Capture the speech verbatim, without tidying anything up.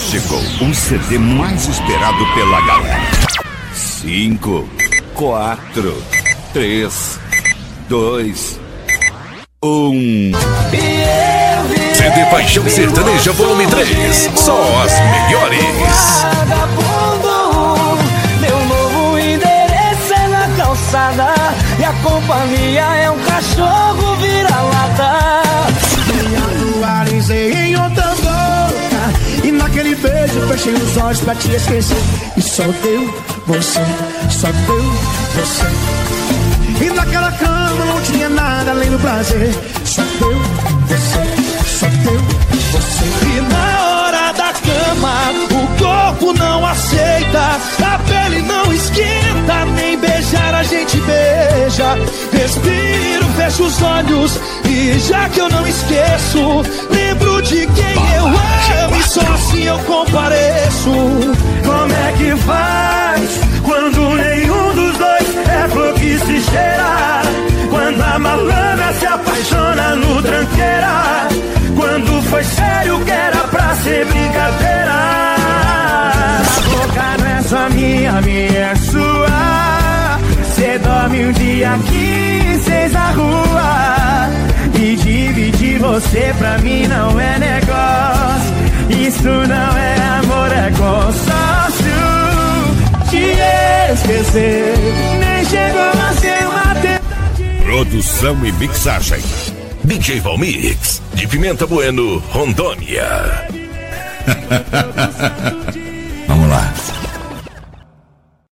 chegou o C D mais esperado pela galera. Cinco, quatro, três, dois, um. C D Paixão Sertaneja Volume três. Só as melhores. Meu novo endereço é na calçada e a companhia é um cachorro vira-lata. Me atualizei em outra boca e naquele beijo fechei os olhos pra te esquecer. E só deu você, só deu você. E naquela cama não tinha nada além do prazer. Só deu você, só deu você. E na hora da cama o corpo não aceita, a pele não esquenta, nem beijar a gente beija. Respiro, fecho os olhos e já que eu não esqueço, lembro de quem eu amo e só assim eu compareço. Como é que faz quando nenhum dos dois é flor que se cheira? Quando a malandra se apaixona no tranqueira? Quando foi sério que era pra ser brincadeira? A boca não é só minha, minha é sua. Cê dorme um dia aqui, seis na rua. E dividir você pra mim não é negócio. Isso não é amor, é consórcio. Te esquecer nem chegou a ser uma tentativa. Produção e mixagem D J Valmix, de Pimenta Bueno, Rondônia. Vamos lá.